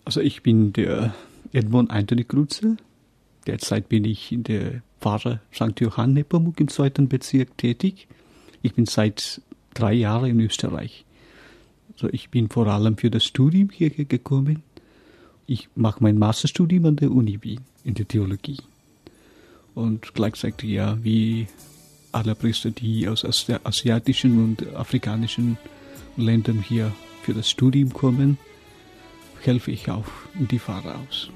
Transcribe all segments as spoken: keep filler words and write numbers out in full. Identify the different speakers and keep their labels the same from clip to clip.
Speaker 1: Also ich bin der Edmund Anthony Kruze. Derzeit bin ich in der Pfarre Sankt Johann Nepomuk im zweiten Bezirk tätig. Ich bin seit drei Jahren in Österreich. Also ich bin vor allem für das Studium hierher gekommen. Ich mache mein Masterstudium an der Uni Wien in der Theologie. Und gleichzeitig ja, wie alle Priester, die aus asiatischen und afrikanischen Ländern hier für das Studium kommen, helfe ich auch in die Pfarre aus.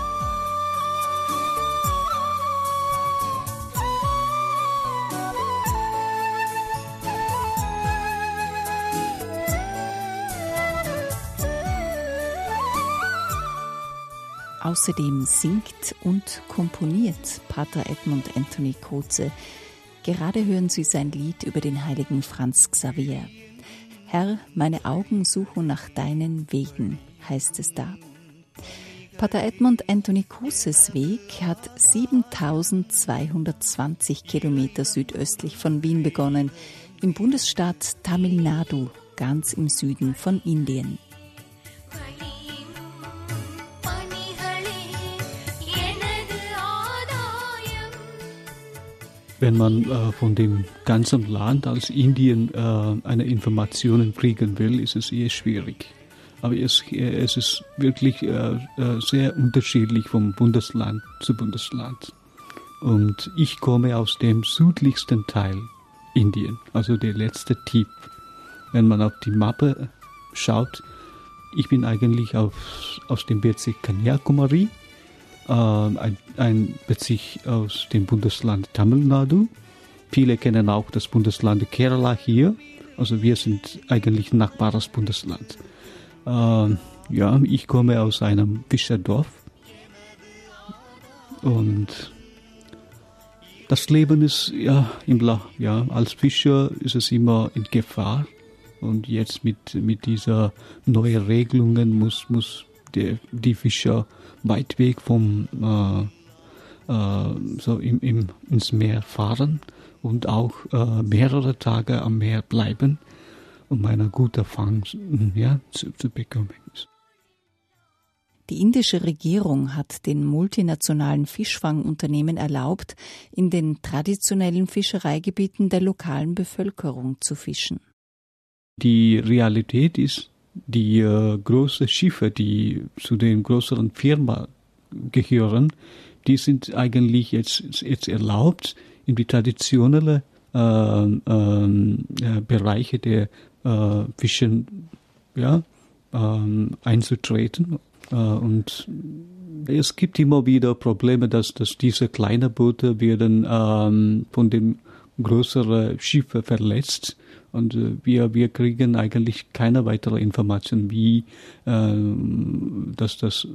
Speaker 2: Außerdem singt und komponiert Pater Edmund Anthony Kruze. Gerade hören Sie sein Lied über den heiligen Franz Xaver. Herr, meine Augen suchen nach deinen Wegen, heißt es da. Pater Edmund Anthony Kruzes Weg hat siebentausendzweihundertzwanzig Kilometer südöstlich von Wien begonnen, im Bundesstaat Tamil Nadu, ganz im Süden von Indien.
Speaker 1: Wenn man äh, von dem ganzen Land als Indien äh, eine Informationen kriegen will, ist es eher schwierig. Aber es, äh, es ist wirklich äh, äh, sehr unterschiedlich vom Bundesland zu Bundesland. Und ich komme aus dem südlichsten Teil Indien, also der letzte Tief. Wenn man auf die Mappe schaut, ich bin eigentlich auf, aus dem Bezirk Kanyakumari. Ein, ein Bezirk aus dem Bundesland Tamil Nadu. Viele kennen auch das Bundesland Kerala hier. Also wir sind eigentlich ein nachbares Bundesland. Ähm, ja, ich komme aus einem Fischerdorf. Und das Leben ist ja im La, ja, als Fischer ist es immer in Gefahr. Und jetzt mit, mit dieser neuen Regelungen muss, muss der, die Fischer weit weg vom äh, äh, so im, im, ins Meer fahren und auch äh, mehrere Tage am Meer bleiben, um einen guten Fang ja, zu, zu bekommen.
Speaker 2: Die indische Regierung hat den multinationalen Fischfangunternehmen erlaubt, in den traditionellen Fischereigebieten der lokalen Bevölkerung zu fischen.
Speaker 1: Die Realität ist, die äh, großen Schiffe, die zu den größeren Firmen gehören, die sind eigentlich jetzt, jetzt erlaubt, in die traditionellen äh, äh, Bereiche der äh, Fischen ja, äh, einzutreten. Äh, und es gibt immer wieder Probleme, dass, dass diese kleinen Boote werden äh, von den größeren Schiffen verletzt. Und äh, wir, wir kriegen eigentlich keine weitere Information, wie äh, dass das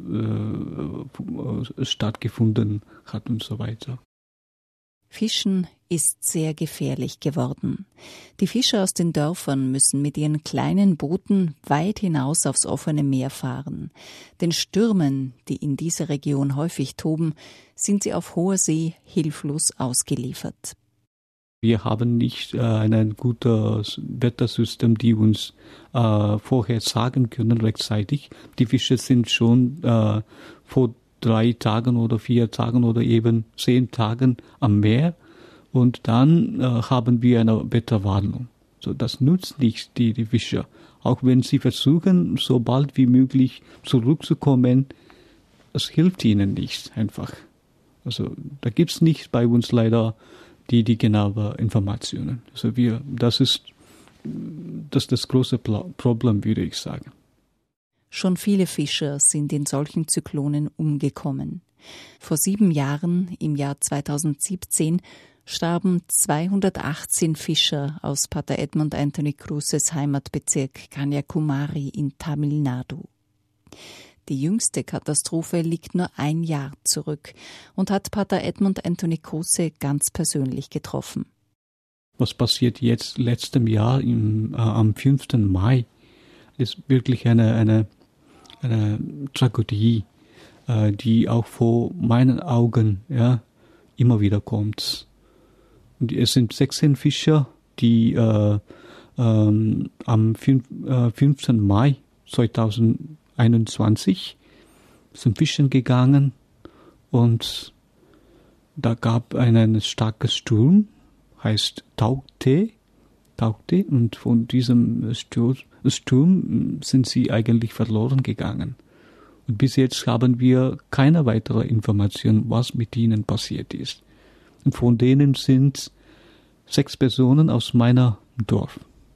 Speaker 1: äh, stattgefunden hat und so weiter.
Speaker 2: Fischen ist sehr gefährlich geworden. Die Fischer aus den Dörfern müssen mit ihren kleinen Booten weit hinaus aufs offene Meer fahren. Den Stürmen, die in dieser Region häufig toben, sind sie auf hoher See hilflos ausgeliefert.
Speaker 1: Wir haben nicht äh, ein gutes Wettersystem, die uns äh, vorher sagen können rechtzeitig. Die Fische sind schon äh, vor drei Tagen oder vier Tagen oder eben zehn Tagen am Meer und dann äh, haben wir eine Wetterwarnung. So, das nutzt nicht die, die Fischer. Auch wenn sie versuchen, so bald wie möglich zurückzukommen, es hilft ihnen nicht einfach. Also da gibt es nicht bei uns leider die, die genaue Informationen. Also wir, das ist das, ist das große Problem, würde ich sagen.
Speaker 2: Schon viele Fischer sind in solchen Zyklonen umgekommen. Vor sieben Jahren, im Jahr zweitausendsiebzehn, starben zweihundertachtzehn Fischer aus Pater Edmund Anthony Kruzes Heimatbezirk Kanyakumari in Tamil Nadu. Die jüngste Katastrophe liegt nur ein Jahr zurück und hat Pater Edmund Anthony Kruze ganz persönlich getroffen.
Speaker 1: Was passiert jetzt letztem Jahr im, äh, am fünften Mai ist wirklich eine, eine, eine Tragödie, äh, die auch vor meinen Augen ja, immer wieder kommt. Und es sind sechzehn Fischer, die äh, ähm, am fünften Mai zweitausendeinundzwanzig zum Fischen gegangen und da gab einen starken Sturm, heißt Taukte, Taukte, und von diesem Sturm sind sie eigentlich verloren gegangen. Und bis jetzt haben wir keine weitere Information, was mit ihnen passiert ist. Und von denen sind sechs Personen aus meiner Dorf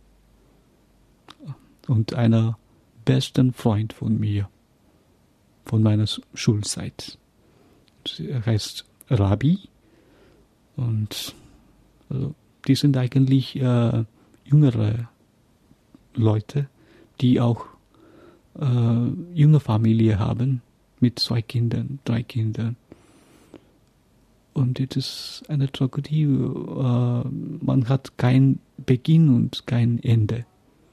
Speaker 1: und einer besten Freund von mir, von meiner Schulzeit. Er heißt Rabi und also, die sind eigentlich äh, jüngere Leute, die auch äh, junge Familie haben mit zwei Kindern, drei Kindern. Und es ist eine Tragödie, äh, man hat keinen Beginn und kein Ende.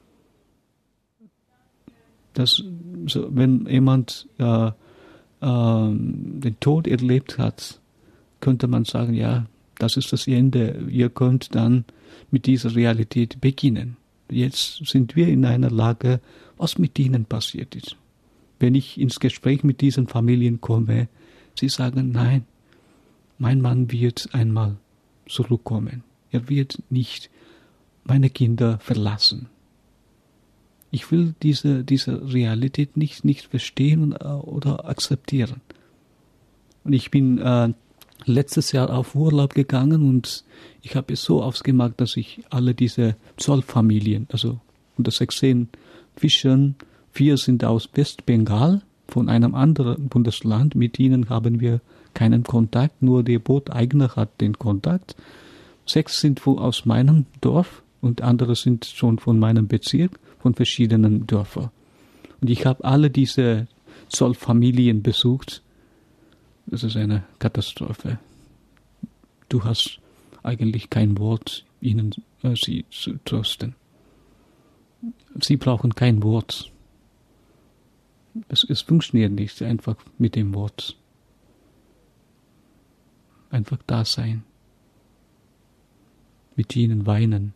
Speaker 1: Das, so, wenn jemand äh, äh, den Tod erlebt hat, könnte man sagen, ja, das ist das Ende. Ihr könnt dann mit dieser Realität beginnen. Jetzt sind wir in einer Lage, was mit ihnen passiert ist. Wenn ich ins Gespräch mit diesen Familien komme, sie sagen, nein, mein Mann wird einmal zurückkommen. Er wird nicht meine Kinder verlassen. Ich will diese, diese Realität nicht, nicht verstehen oder akzeptieren. Und ich bin äh, letztes Jahr auf Urlaub gegangen und ich habe es so ausgemacht, dass ich alle diese Zollfamilien, also unter sechzehn Fischern, vier sind aus Westbengal, von einem anderen Bundesland, mit ihnen haben wir keinen Kontakt, nur der Booteigner hat den Kontakt. Sechs sind aus meinem Dorf und andere sind schon von meinem Bezirk, von verschiedenen Dörfern. Und ich habe alle diese Zollfamilien besucht. Das ist eine Katastrophe. Du hast eigentlich kein Wort, ihnen äh, sie zu trösten. Sie brauchen kein Wort. Es, es funktioniert nicht einfach mit dem Wort. Einfach da sein. Mit ihnen weinen.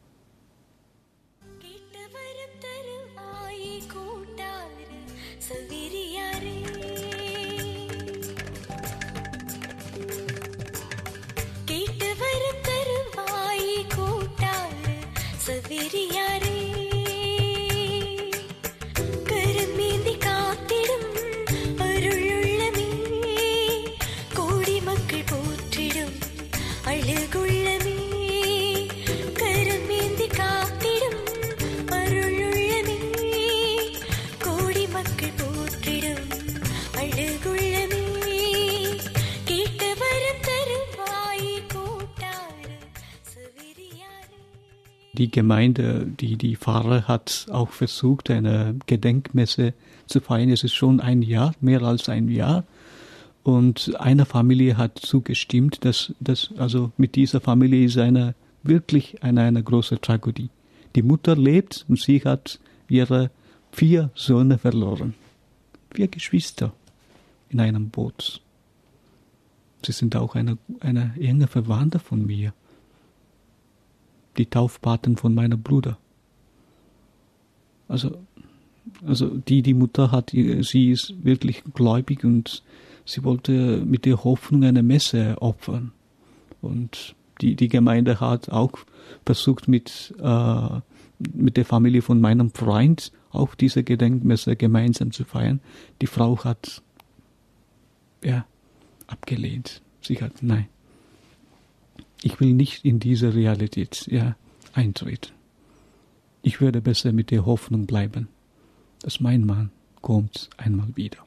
Speaker 1: Die Gemeinde, die die Pfarrer hat auch versucht, eine Gedenkmesse zu feiern. Es ist schon ein Jahr, mehr als ein Jahr. Und eine Familie hat zugestimmt, dass, dass also mit dieser Familie ist eine wirklich eine, eine große Tragödie. Die Mutter lebt und sie hat ihre vier Söhne verloren. Vier Geschwister in einem Boot. Sie sind auch eine, eine enge Verwandte von mir. Die Taufpaten von meinem Bruder. Also, also die, die Mutter hat, sie ist wirklich gläubig und sie wollte mit der Hoffnung eine Messe opfern. Und die, die Gemeinde hat auch versucht, mit, äh, mit der Familie von meinem Freund auch diese Gedenkmesse gemeinsam zu feiern. Die Frau hat, ja, abgelehnt. Sie hat, nein. Ich will nicht in diese Realität ja, eintreten. Ich würde besser mit der Hoffnung bleiben, dass mein Mann kommt einmal wieder.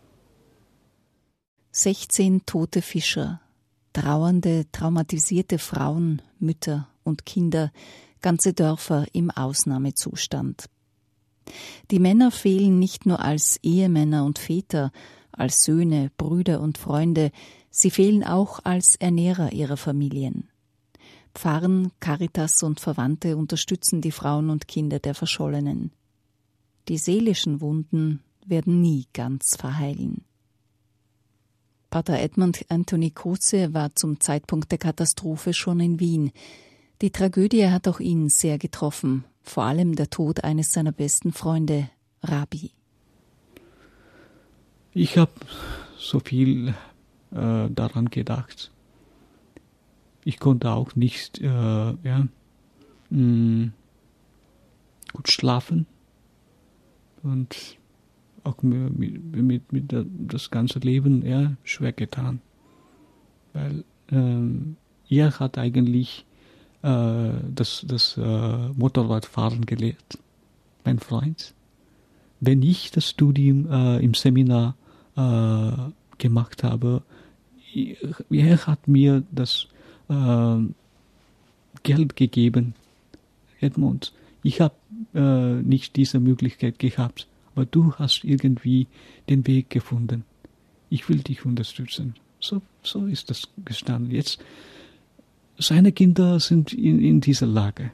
Speaker 2: sechzehn tote Fischer, trauernde, traumatisierte Frauen, Mütter und Kinder, ganze Dörfer im Ausnahmezustand. Die Männer fehlen nicht nur als Ehemänner und Väter, als Söhne, Brüder und Freunde, sie fehlen auch als Ernährer ihrer Familien. Pfarren, Caritas und Verwandte unterstützen die Frauen und Kinder der Verschollenen. Die seelischen Wunden werden nie ganz verheilen. Pater Edmund Anthony Kruze war zum Zeitpunkt der Katastrophe schon in Wien. Die Tragödie hat auch ihn sehr getroffen, vor allem der Tod eines seiner besten Freunde, Rabi.
Speaker 1: Ich habe so viel äh, daran gedacht. Ich konnte auch nicht äh, ja, mh, gut schlafen und auch mit, mit, mit das ganze Leben ja, schwer getan. Weil ähm, er hat eigentlich äh, das, das äh, Motorradfahren gelehrt, mein Freund. Wenn ich das Studium äh, im Seminar äh, gemacht habe, er hat mir das äh, Geld gegeben. Edmund, ich habe äh, nicht diese Möglichkeit gehabt, aber du hast irgendwie den Weg gefunden. Ich will dich unterstützen. So, so ist das gestanden. Jetzt, seine Kinder sind in, in dieser Lage.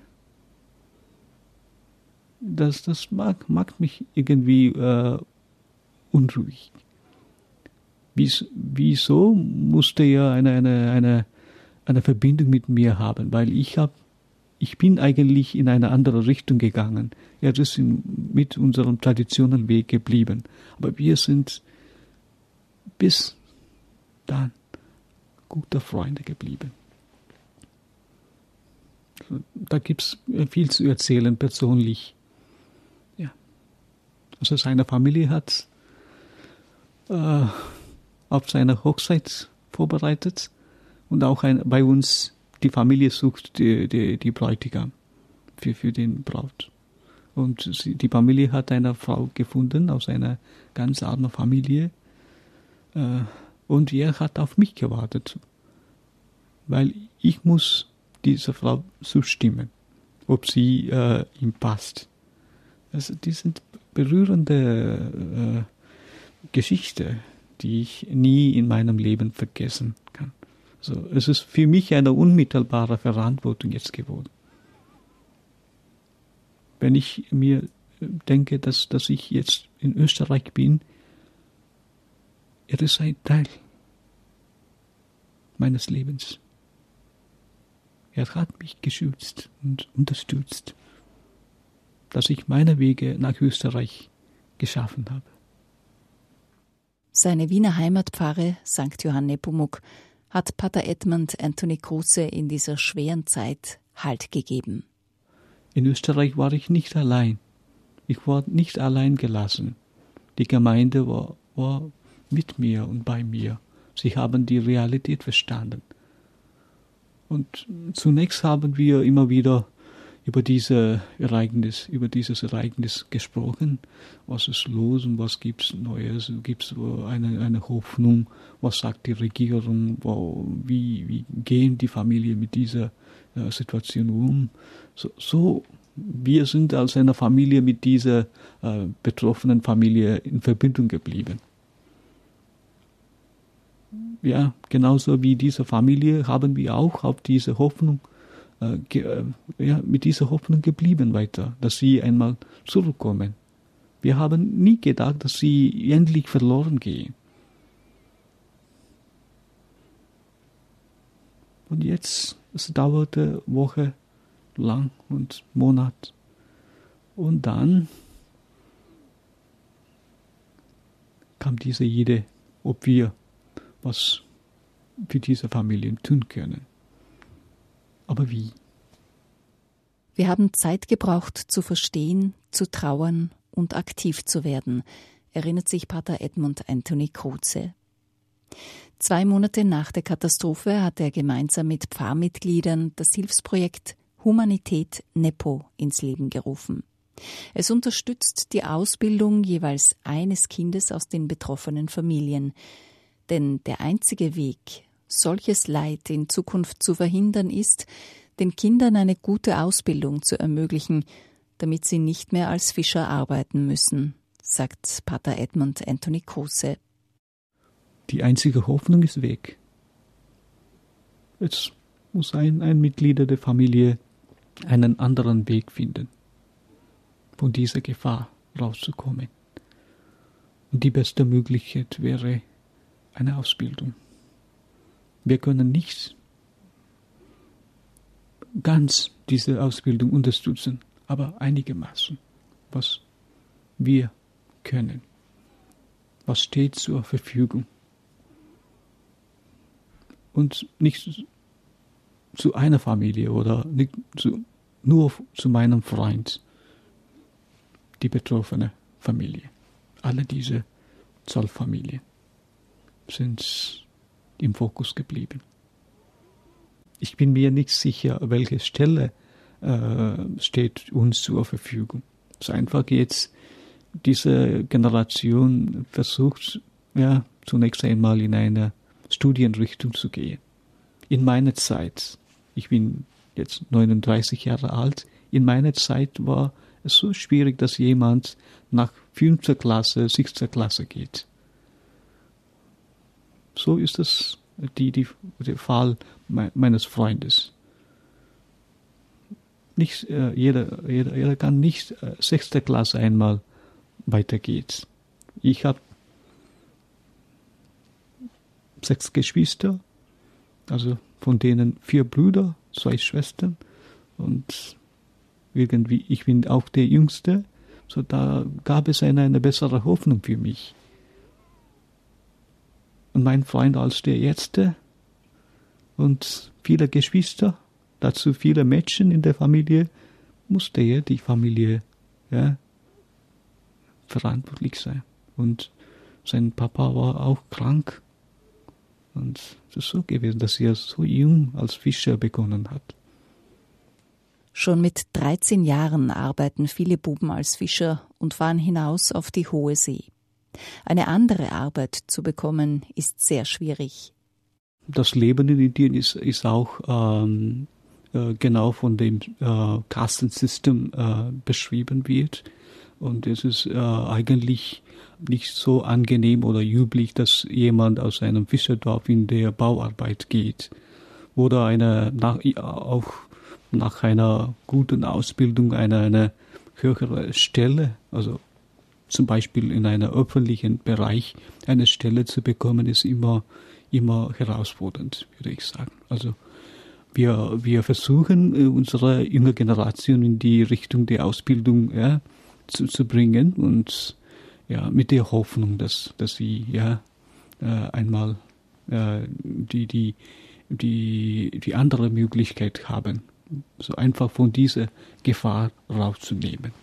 Speaker 1: Das, das mag, macht mich irgendwie äh, unruhig. Wies, wieso musste er eine, eine, eine, eine Verbindung mit mir haben? Weil ich habe Ich bin eigentlich in eine andere Richtung gegangen. Er ist in, mit unserem traditionellen Weg geblieben. Aber wir sind bis dann gute Freunde geblieben. Da gibt es viel zu erzählen, persönlich. Ja. Also seine Familie hat äh, auf seine Hochzeit vorbereitet und auch ein, bei uns die Familie sucht die, die, die Bräutigam für, für den Braut. Und sie, die Familie hat eine Frau gefunden aus einer ganz armen Familie. Äh, und er hat auf mich gewartet. Weil ich muss dieser Frau zustimmen, ob sie äh, ihm passt. Also die sind berührende äh, Geschichte, die ich nie in meinem Leben vergessen kann. So, es ist für mich eine unmittelbare Verantwortung jetzt geworden. Wenn ich mir denke, dass, dass ich jetzt in Österreich bin, er ist ein Teil meines Lebens. Er hat mich geschützt und unterstützt, dass ich meine Wege nach Österreich geschaffen habe.
Speaker 2: Seine Wiener Heimatpfarre Sankt Johann Nepomuk hat Pater Edmund Anthony Kruse in dieser schweren Zeit Halt gegeben.
Speaker 1: In Österreich war ich nicht allein. Ich war nicht allein gelassen. Die Gemeinde war, war mit mir und bei mir. Sie haben die Realität verstanden. Und zunächst haben wir immer wieder über diese Ereignis, über dieses Ereignis gesprochen. Was ist los und was gibt es Neues? Gibt es eine, eine Hoffnung? Was sagt die Regierung? Wie, wie gehen die Familien mit dieser äh, Situation um? So, so, wir sind als eine Familie mit dieser äh, betroffenen Familie in Verbindung geblieben. Ja, genauso wie diese Familie haben wir auch auf diese Hoffnung äh, ge, äh, ja, mit dieser Hoffnung geblieben weiter, dass sie einmal zurückkommen. Wir haben nie gedacht, dass sie endlich verloren gehen. Und jetzt, es dauerte Woche lang und Monat. Und dann kam diese Idee, ob wir was für diese Familien tun können. Aber wie?
Speaker 2: Wir haben Zeit gebraucht, zu verstehen, zu trauern und aktiv zu werden, erinnert sich Pater Edmund Anthony Kruse. Zwei Monate nach der Katastrophe hat er gemeinsam mit Pfarrmitgliedern das Hilfsprojekt Humanität Nepo ins Leben gerufen. Es unterstützt die Ausbildung jeweils eines Kindes aus den betroffenen Familien. Denn der einzige Weg, solches Leid in Zukunft zu verhindern, ist, den Kindern eine gute Ausbildung zu ermöglichen, damit sie nicht mehr als Fischer arbeiten müssen, sagt Pater Edmund Anthony Kruse.
Speaker 1: Die einzige Hoffnung ist weg. Jetzt muss ein, ein Mitglied der Familie einen anderen Weg finden, von dieser Gefahr rauszukommen. Und die beste Möglichkeit wäre eine Ausbildung. Wir können nicht ganz diese Ausbildung unterstützen, aber einigermaßen, was wir können. was steht zur Verfügung. Und nicht zu einer Familie oder nicht zu, nur zu meinem Freund, die betroffene Familie. Alle diese Zollfamilien sind im Fokus geblieben. Ich bin mir nicht sicher, welche Stelle äh, steht uns zur Verfügung. Es ist einfach jetzt, diese Generation versucht, ja, zunächst einmal in eine Studienrichtung zu gehen. In meiner Zeit, ich bin jetzt neununddreißig Jahre alt, in meiner Zeit war es so schwierig, dass jemand nach fünfter Klasse, sechster Klasse geht. So ist es die, die, der Fall me, meines Freundes. Nicht, äh, jeder, jeder, jeder kann nicht äh, sechste Klasse einmal weitergehen. Ich habe sechs Geschwister, also von denen vier Brüder, zwei Schwestern und irgendwie, ich bin auch der Jüngste, so da gab es eine, eine bessere Hoffnung für mich. Und mein Freund als der Erste und viele Geschwister, dazu viele Mädchen in der Familie, musste er die Familie ja, verantwortlich sein. Und sein Papa war auch krank. Und es ist so gewesen, dass er so jung als Fischer begonnen hat.
Speaker 2: Schon mit dreizehn Jahren arbeiten viele Buben als Fischer und fahren hinaus auf die hohe See. Eine andere Arbeit zu bekommen, ist sehr schwierig.
Speaker 1: Das Leben in Indien ist, ist auch ähm, äh, genau von dem äh, Kastensystem äh, beschrieben wird. Und es ist äh, eigentlich nicht so angenehm oder üblich, dass jemand aus einem Fischerdorf in der Bauarbeit geht. Oder eine, nach, auch nach einer guten Ausbildung eine, eine höhere Stelle, also zum Beispiel in einem öffentlichen Bereich eine Stelle zu bekommen, ist immer, immer herausfordernd, würde ich sagen. Also wir, wir versuchen, unsere junge Generation in die Richtung der Ausbildung ja, zu, zu bringen und ja, mit der Hoffnung, dass, dass sie ja, äh, einmal äh, die, die, die, die andere Möglichkeit haben, so einfach von dieser Gefahr rauszunehmen.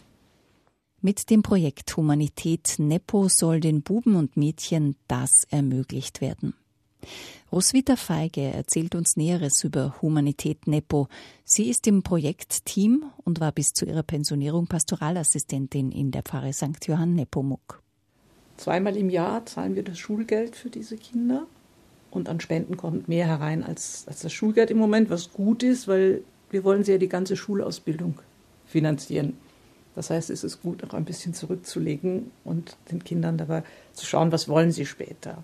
Speaker 2: Mit dem Projekt Humanität Nepo soll den Buben und Mädchen das ermöglicht werden. Roswitha Feige erzählt uns Näheres über Humanität Nepo. Sie ist im Projektteam und war bis zu ihrer Pensionierung Pastoralassistentin in der Pfarre Sankt Johann Nepomuk.
Speaker 3: Zweimal im Jahr zahlen wir das Schulgeld für diese Kinder und an Spenden kommt mehr herein als, als das Schulgeld im Moment, was gut ist, weil wir wollen sie ja die ganze Schulausbildung finanzieren. Das heißt, es ist gut, auch ein bisschen zurückzulegen und den Kindern dabei zu schauen, was wollen sie später.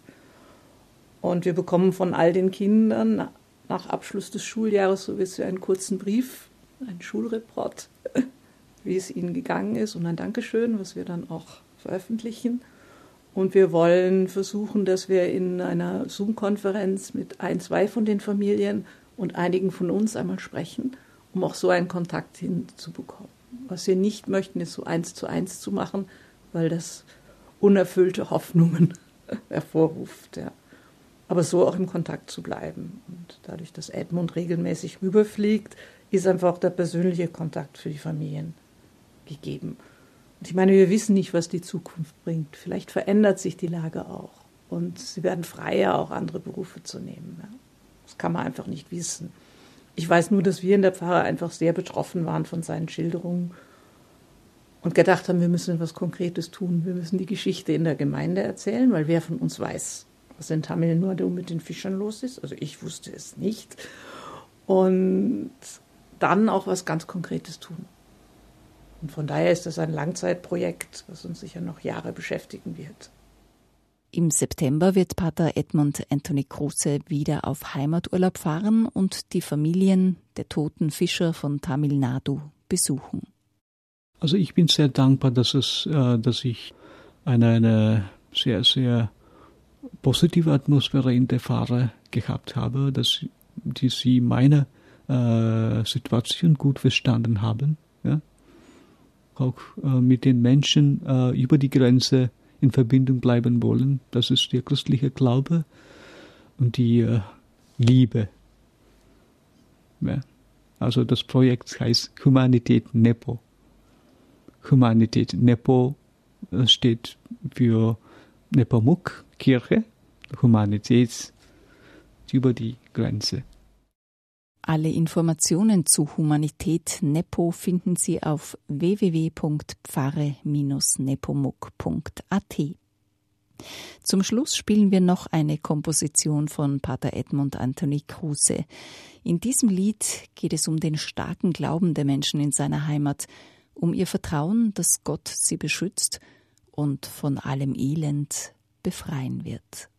Speaker 3: Und wir bekommen von all den Kindern nach Abschluss des Schuljahres so wie einen kurzen Brief, einen Schulreport, wie es ihnen gegangen ist und ein Dankeschön, was wir dann auch veröffentlichen. Und wir wollen versuchen, dass wir in einer Zoom-Konferenz mit ein, zwei von den Familien und einigen von uns einmal sprechen, um auch so einen Kontakt hinzubekommen. Was wir nicht möchten, ist so eins zu eins zu machen, weil das unerfüllte Hoffnungen hervorruft. Ja. Aber so auch im Kontakt zu bleiben. Und dadurch, dass Edmund regelmäßig rüberfliegt, ist einfach auch der persönliche Kontakt für die Familien gegeben. Und ich meine, wir wissen nicht, was die Zukunft bringt. Vielleicht verändert sich die Lage auch. Und sie werden freier, auch andere Berufe zu nehmen. Ja. Das kann man einfach nicht wissen. Ich weiß nur, dass wir in der Pfarre einfach sehr betroffen waren von seinen Schilderungen und gedacht haben, wir müssen etwas Konkretes tun. Wir müssen die Geschichte in der Gemeinde erzählen, weil wer von uns weiß, was in Tamil Nadu mit den Fischern los ist. Also ich wusste es nicht. Und dann auch was ganz Konkretes tun. Und von daher ist das ein Langzeitprojekt, das uns sicher noch Jahre beschäftigen wird.
Speaker 2: Im September wird Pater Edmund Anthony Kruse wieder auf Heimaturlaub fahren und die Familien der toten Fischer von Tamil Nadu besuchen.
Speaker 1: Also ich bin sehr dankbar, dass, es, äh, dass ich eine, eine sehr, sehr positive Atmosphäre in der Pfarre gehabt habe, dass die sie meine äh, Situation gut verstanden haben. Ja? Auch äh, mit den Menschen äh, über die Grenze in Verbindung bleiben wollen. Das ist der christliche Glaube und die äh, Liebe. Ja. Also das Projekt heißt Humanität Nepo. Humanität Nepo steht für Nepomuk, Kirche, Humanität über die Grenze.
Speaker 2: Alle Informationen zu Humanität Nepo finden Sie auf w w w punkt pfarre Bindestrich nepomuk punkt a t. Zum Schluss spielen wir noch eine Komposition von Pater Edmund Anthony Kruse. In diesem Lied geht es um den starken Glauben der Menschen in seiner Heimat, um ihr Vertrauen, dass Gott sie beschützt und von allem Elend befreien wird.